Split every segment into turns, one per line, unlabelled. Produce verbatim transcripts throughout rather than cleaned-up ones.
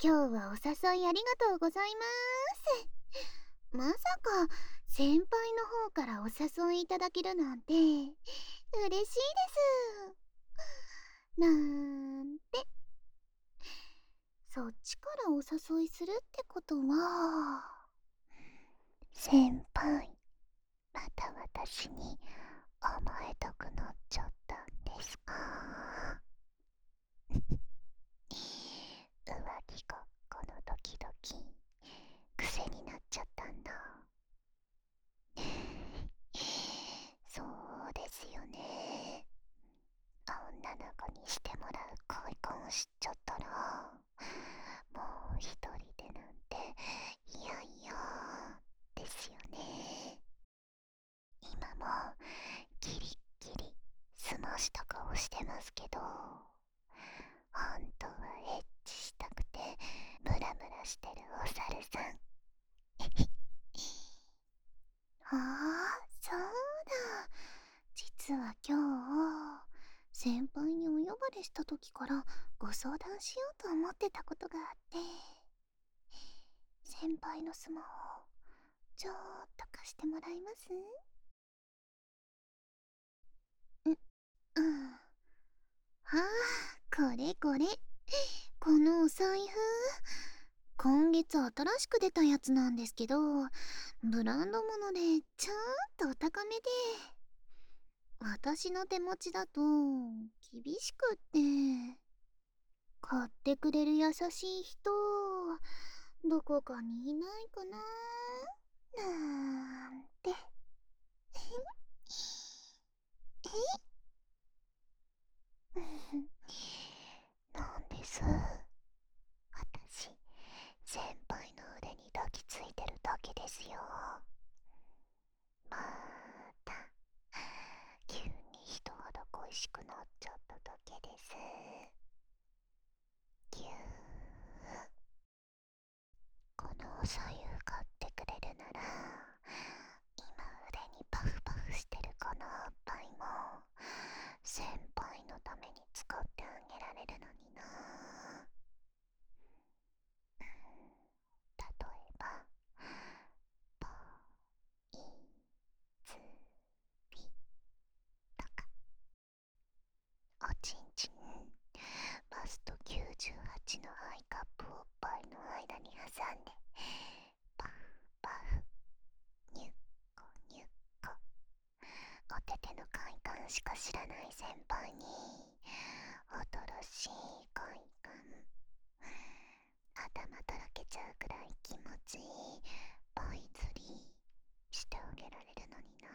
今日はお誘いありがとうございます。まさか先輩の方からお誘いいただけるなんて嬉しいです。なんて。そっちからお誘いするってことは、先輩また私に甘えたくなっちゃったんですか？浮気ごっこのドキドキ癖になっちゃったんだ。そうですよね。女の子にしてもらう恋婚を知っちゃったら、もう一人でなんていやいやですよね。今もギリッギリ澄ました顔してますけど、本当はエッチしたくてムラムラしてるお猿さん。ああ、そうだ。実は今日、先輩にお呼ばれした時からご相談しようと思ってたことがあって、先輩のスマホ、ちょっと貸してもらえます？ん、うん。ああ、これこれ。このお財布、今月新しく出たやつなんですけど、ブランド物でちょっとお高めで、私の手持ちだと厳しくって、買ってくれる優しい人、どこかにいないかななんて。なんです。私、先輩の腕に抱きついてるだけですよ。また、急に人肌恋しくなっちゃっただけです。ぎゅー。このお左右買ってくれるなら、今腕にパフパフしてるこのおっぱいも先輩のために使ってあげられるのにな。例えばポイズリとか、おちんちんバストきゅうじゅうはちのアイカップおっぱいの間に挟んでパフパフニュッコニュッコ、お手手の快感しか知らない先輩に新しい快感、頭とろけちゃうくらい気持ちいいポイズリーしてあげられるのにな。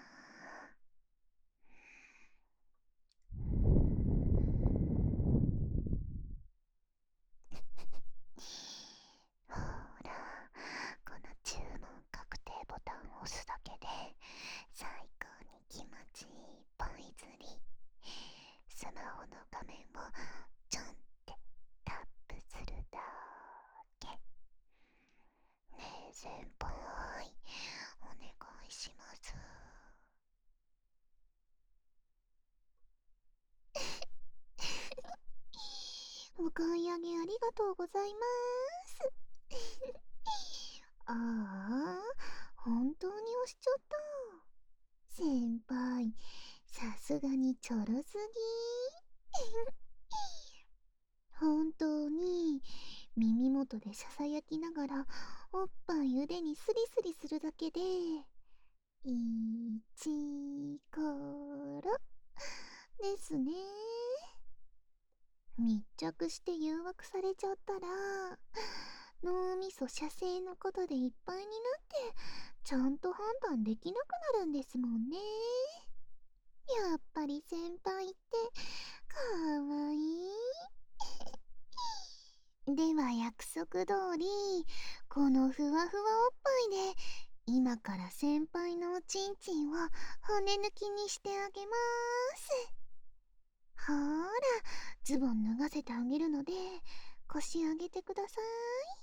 ほら、この注文確定ボタンを押すだけで最高に気持ちいいポイズリー。スマホの画面をちょんってタップするだけ。ねえ先輩、お願いします。お買い上げありがとうございます。ああ、本当に押しちゃった。先輩、さすがにちょろすぎ。本当に耳元でささやきながらおっぱい腕にスリスリするだけでいちころですね。密着して誘惑されちゃったら脳みそ射精のことでいっぱいになってちゃんと判断できなくなるんですもんね。やっぱり先輩ってかわいい。では約束通り、このふわふわおっぱいで今から先輩のおちんちんを骨抜きにしてあげます。ほーら、ズボン脱がせてあげるので腰上げてください。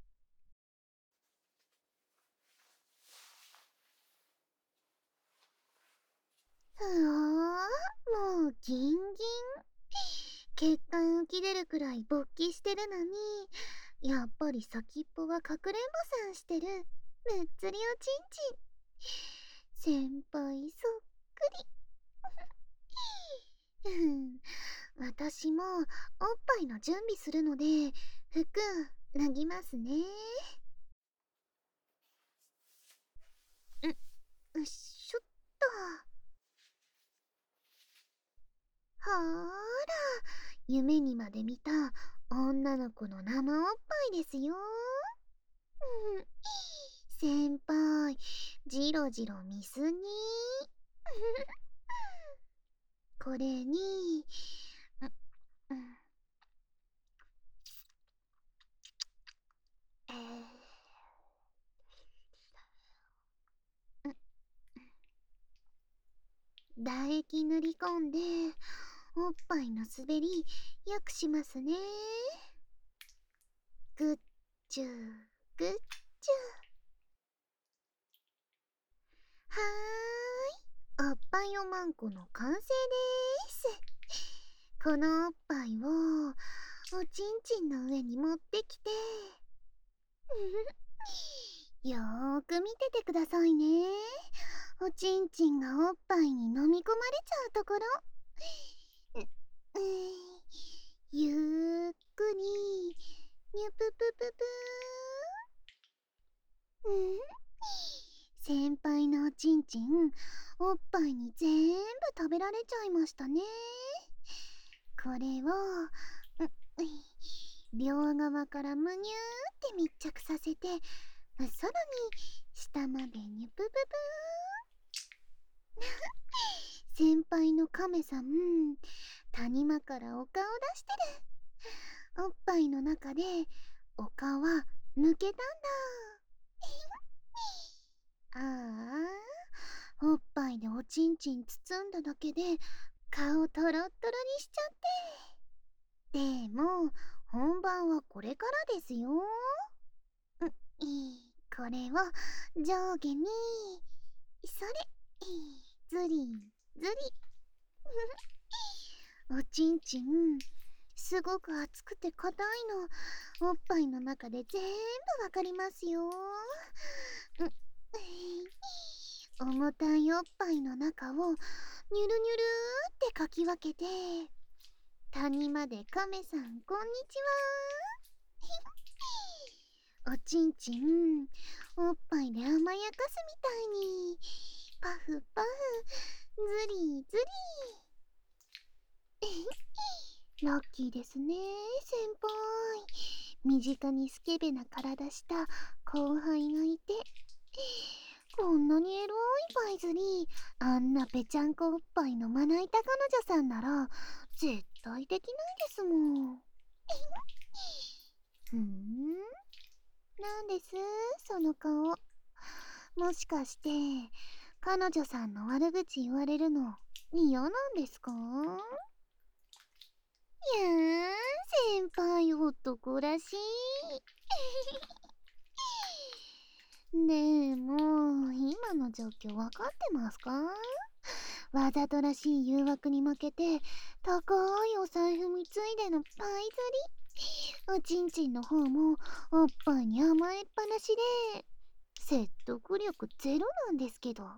うわー、もうギンギン。血管浮き出るくらい勃起してるのに、 やっぱり先っぽはかくれんぼさんしてる。むっつりおちんちん。先輩そっくり。うん。私もおっぱいの準備するので、服脱ぎますね。ん、よっしょっと。ほーら、夢にまで見た女の子の生おっぱいですよ。うん、先輩、じろじろ見すぎ。これに、うん、えー、唾液塗り込んで、おっぱいの滑り、よくしますね。ぐっちゅー、ぐっちゅー。はーい、おっぱいおまんこの完成でーす。このおっぱいを、おちんちんの上に持ってきて、よーく見ててくださいね。おちんちんがおっぱいに飲み込まれちゃうところ。う、うゆっくり、にゅぷぷぷぷー。うん。先輩のおちんちん、おっぱいに全部食べられちゃいましたね。これを、う、両側からむにゅーって密着させて、さらに下までにゅぷぷぷー。先輩のカメさん、谷間からお顔出してる。おっぱいの中でお顔は抜けたんだ。ああ、おっぱいでおちんちん包んだだけで顔トロットロにしちゃって。でも本番はこれからですよ。うん、これを上下に、それ、ずりずり。おちんちんすごく熱くて硬いの、おっぱいの中で全部わかりますよ。うん、重たいおっぱいの中をニュルニュルってかき分けて、谷までカメさんこんにちは。おちんちんおっぱいで甘やかすみたいにパフパフ、ズリズリ。ラッキーですね、先輩。身近にスケベな体した後輩がいて、こんなにエロいパイズにあんなぺちゃんこおっぱいのまな板彼女さんなら絶対できないですもん。ふん、なんですその顔。もしかして彼女さんの悪口言われるの嫌なんですか？いやー、先輩男らしい。でも今の状況わかってますか？わざとらしい誘惑に負けて高いお財布貢いでのパイ釣り。おちんちんの方もおっぱいに甘えっぱなしで説得力ゼロなんですけど。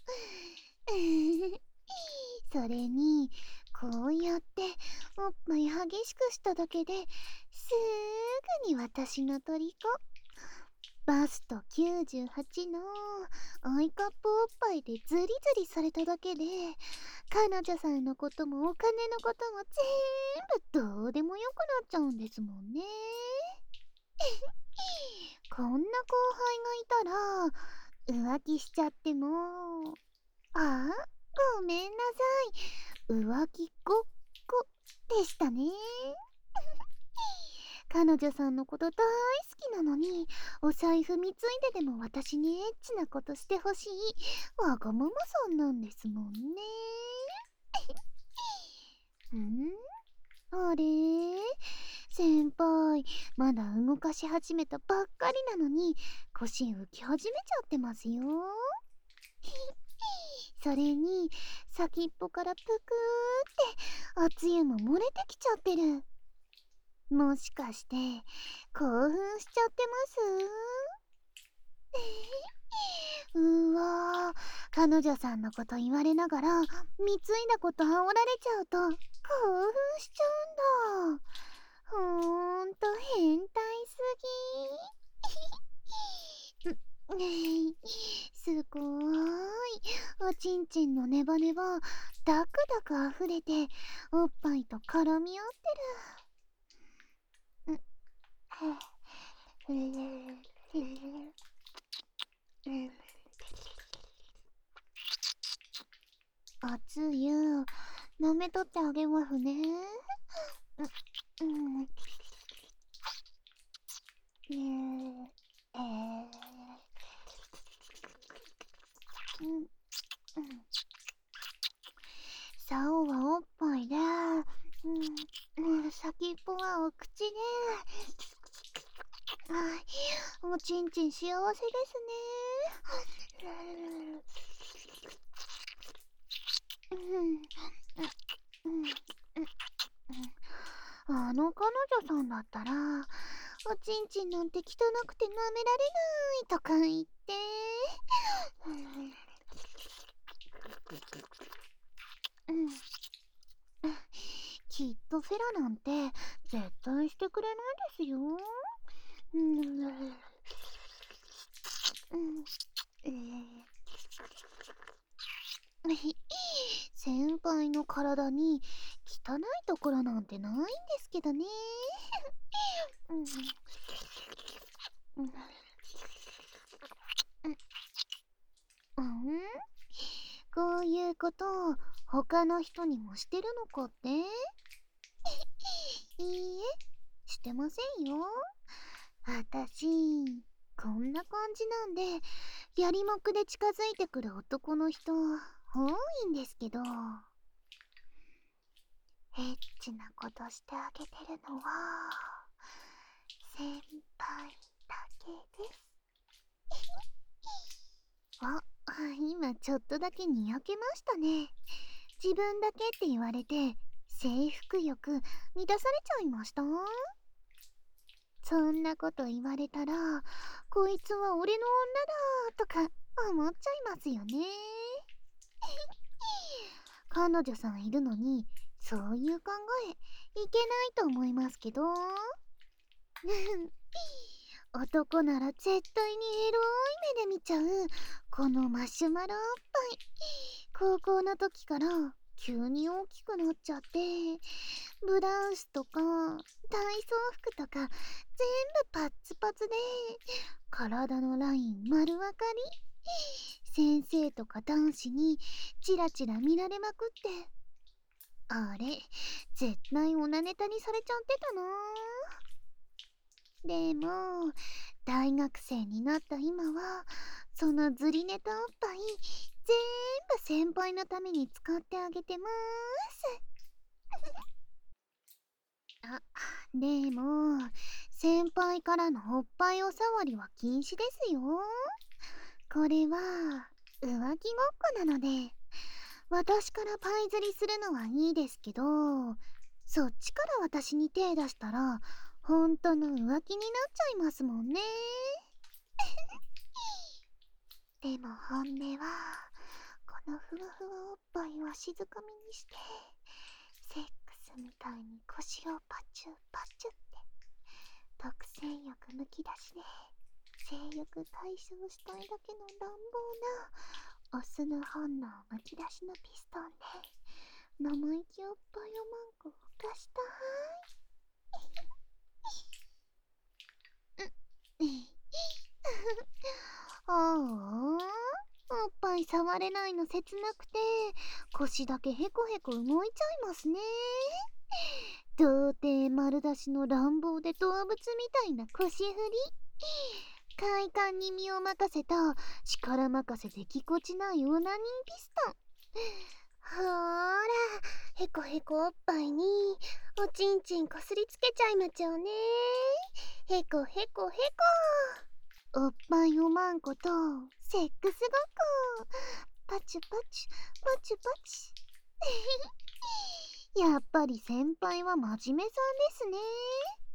それにこうやっておっぱい激しくしただけですぐに私の虜。バストきゅうじゅうはちのアイカップおっぱいでズリズリされただけで彼女さんのこともお金のことも全部どうでもよくなっちゃうんですもんね。こんな後輩がいたら浮気しちゃっても、あ、ごめんなさい、浮気ごっこでしたね。彼女さんのこと大好きなのにお財布貢いででも私にエッチなことしてほしいわがままさんなんですもんね。ん、あれ、先輩まだ動かし始めたばっかりなのに腰浮き始めちゃってますよ。それに先っぽからぷくーっておつゆも漏れてきちゃってる。 もしかして興奮しちゃってます？うわー、彼女さんのこと言われながら貢いだこと煽られちゃうと興奮しちゃうんだ。ほんと変態すぎ。んすごーい。おちんちんのネバネバダクダク溢れておっぱいと絡み合ってる。ん熱い湯舐めとってあげますね。うん、ねえ、えー、うん、うん。竿はおっぱいで、うん、うん、先っぽはお口で、はい、おちんちん幸せですね。うん、うん、うん、うん。あの彼女さんだったら、おちんちんなんて汚くて舐められないとか言って、うん、きっとフェラなんて絶対してくれないですよ。うん、うん、えー、先輩の体に汚いところなんてないんですけどね。うん、うん、うん、こういうことを他の人にもしてるのかって？いいえ、してませんよ。あたし、こんな感じなんで、やりもくで近づいてくる男の人、多いんですけど、エッチなことしてあげてるのは、先輩だけです。あ、今ちょっとだけにやけましたね。自分だけって言われて、征服欲満たされちゃいました？そんなこと言われたら、こいつは俺の女だとか思っちゃいますよね。彼女さんいるのに、そういう考え、いけないと思いますけど。男なら絶対にエロい目で見ちゃう、このマシュマロおっぱい。高校の時から急に大きくなっちゃって、ブラウスとか体操服とか全部パッツパツで、体のライン丸分かり。先生とか男子にチラチラ見られまくって、あれ絶対オナネタにされちゃってたな。でも大学生になった今は、そのズリネタおっぱい全部先輩のために使ってあげてまーす。あ、でも先輩からのおっぱいおさわりは禁止ですよ。これは浮気ごっこなので、私からパイ釣りするのはいいですけど、そっちから私に手出したら本当の浮気になっちゃいますもんね。でも本音は、このふわふわおっぱいは静かみにして、セックスみたいに腰をパチュパチュって、独占欲むき出しで性欲解消したいだけの乱暴なオスの本能むき出しのピストンで生意気おっぱいをマンコを浮かしたーい。ああ、おっぱい触れないの切なくて、腰だけヘコヘコ動いちゃいますね。童貞丸出しの乱暴で動物みたいな腰振り。快感に身を任せた力任せでぎこちないオナニーピストン。ほーら、ヘコヘコおっぱいにおちんちんこすりつけちゃいまちゃうね。ヘコヘコヘコ、おっぱいおまんことセックスごっこ。パチュパチュパチュパチュ。やっぱり先輩は真面目さんですね。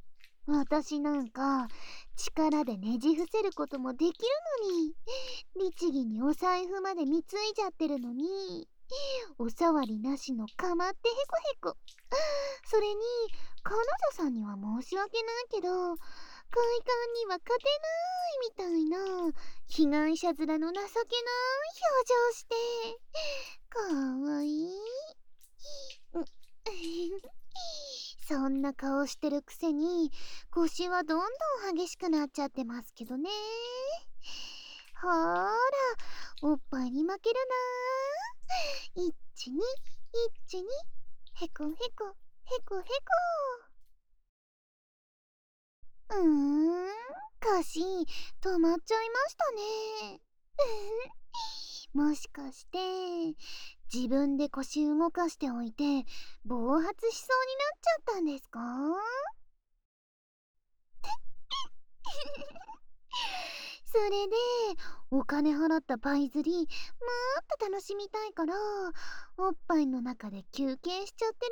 私なんか力でねじ伏せることもできるのに、律儀にお財布まで貢いじゃってるのに、おさわりなしのかまってへこへこ。それに彼女さんには申し訳ないけど、快感には勝てないみたいな被害者面の情けない表情して、かわいい。うんそんな顔してるくせに腰はどんどん激しくなっちゃってますけどね。ほーら、おっぱいに負けるなー。いちにいちにへこへこへこへこ。うーん、腰止まっちゃいましたね。もしかして自分で腰動かしておいて暴発しそうになっちゃったんですか？それでお金払ったパイ釣りもっと楽しみたいからおっぱいの中で休憩しちゃって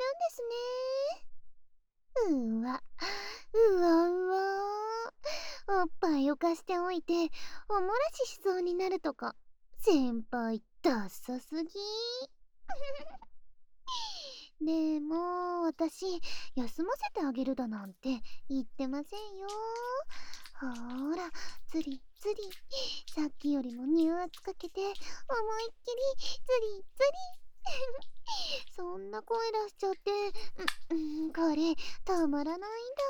るんですね。うわうわうわ、おっぱいを貸しておいておもらししそうになるとか、先輩ダッサすぎ。でも私休ませてあげるだなんて言ってませんよ。ほーら、つりつり、さっきよりも乳圧かけて思いっきりつりつり。そんな声出しちゃって、うん、うん、これたまらないんだ。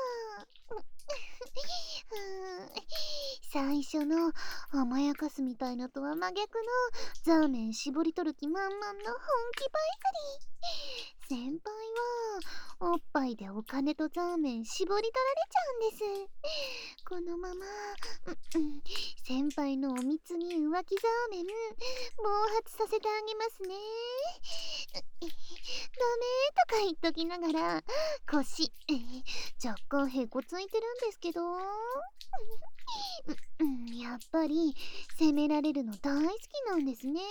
最初の甘やかすみたいのとは真逆のザーメン絞り取る気満々の本気バイ釣り。先輩はおっぱいでお金とザーメン絞り取られちゃうんです。このまま、うんうん、先輩のお貢ぎ浮気ザーメン暴発させてあげますね。ダメとか言っときながら腰若干へこついてるんですけど、うん、やっぱり責められるの大好きなんですね。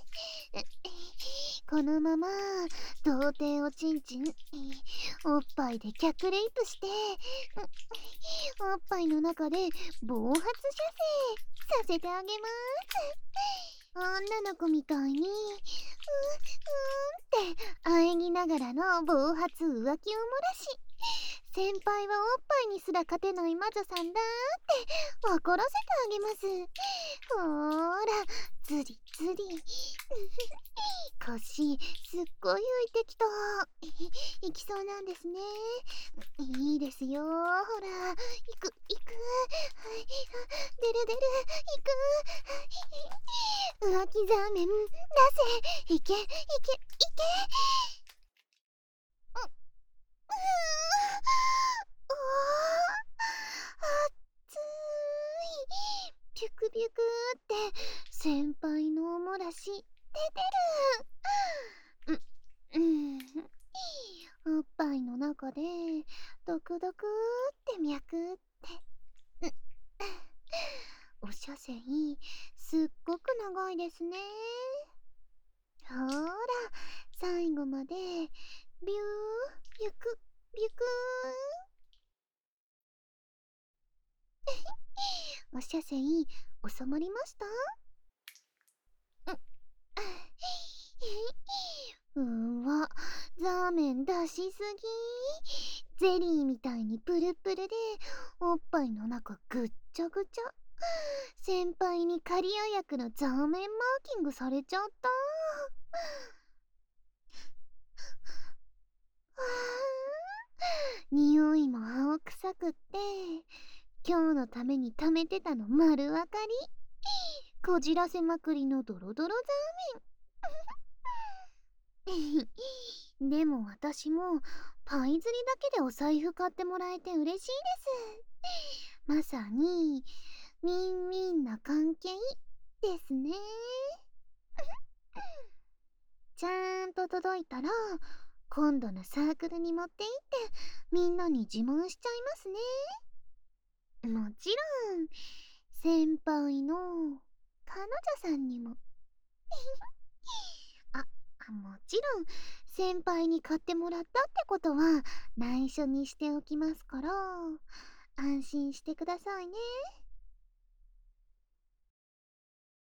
このまま童貞をチンチンおっぱいで逆レイプしておっぱいの中で暴発射精させてあげます。女の子みたいにうーんって喘ぎながらの暴発浮気を漏らし、先輩はおっぱいにすら勝てない魔女さんだって分からせてあげます。ほーら、ずりずり。腰すっごい浮いてきた。いきそうなんですね。いいですよ、ほら、いくいく、はい、出る出る、いく、浮気ザーメン出せ、いけいけいけ。うううわあつい、ピュクピュクって先輩のおもらし出てる。う、うん、おっぱいの中でドクドクって脈って、うお射線すっごく長いですね。ほーら、最後までビューゆくビュクー。お射線収まりました？うーわ、ザーメン出しすぎ。ゼリーみたいにプルプルでおっぱいの中ぐっちゃぐちゃ。先輩に仮予約のザーメンマーキングされちゃった。匂いも青臭くって今日のために貯めてたの丸分かり。こじらせまくりのドロドロザーメン。でも私もパイ釣りだけでお財布買ってもらえて嬉しいです。まさにウィンウィンな関係ですね。ちゃんと届いたら今度のサークルに持って行ってみんなに自慢しちゃいますね。もちろん先輩の彼女さんにも。あ、もちろん先輩に買ってもらったってことは内緒にしておきますから。 安心してくださいね。